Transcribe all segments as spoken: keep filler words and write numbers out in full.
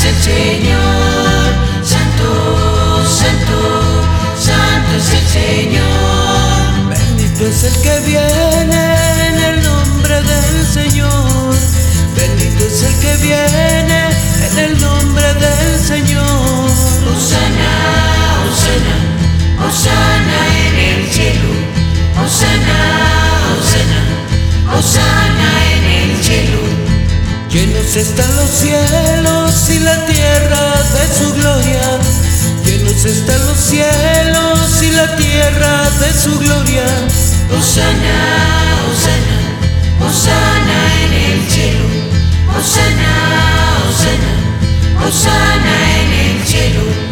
el Señor, santo, santo, santo es el Señor. Bendito es el que viene en el nombre del Señor. Bendito es el que viene en el nombre del Señor. Hosana, Hosana, Hosana en el cielo. Hosana, Hosana, Hosana en el cielo. Llenos están los cielos y la tierra de su gloria. Llenos están los cielos y la tierra de su gloria. Hosana, Hosana, Hosana en el cielo. Hosana, Hosana, Hosana en el cielo.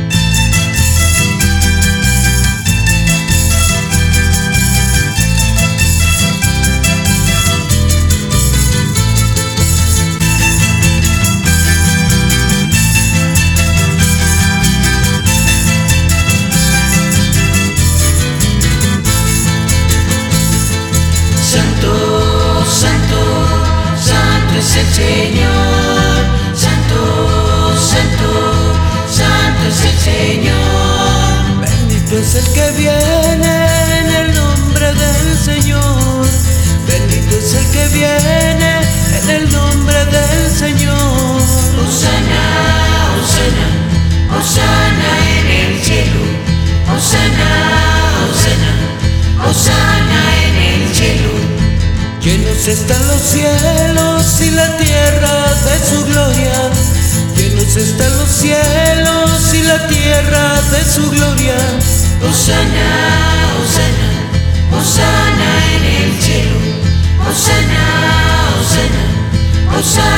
Santo, santo, santo es el Señor. Santo, santo, santo es el Señor. Bendito es el que viene en el nombre del Señor. Bendito es el que viene en el nombre del Señor. Hosana, Hosana, Hosana en el cielo. Hosana, Hosana, Hosana en el cielo. Llenos están los cielos y la tierra de su gloria. Llenos están los cielos y la tierra de su gloria. Hosana, Hosana, Hosana en el cielo. Hosana, Hosana, Hosana.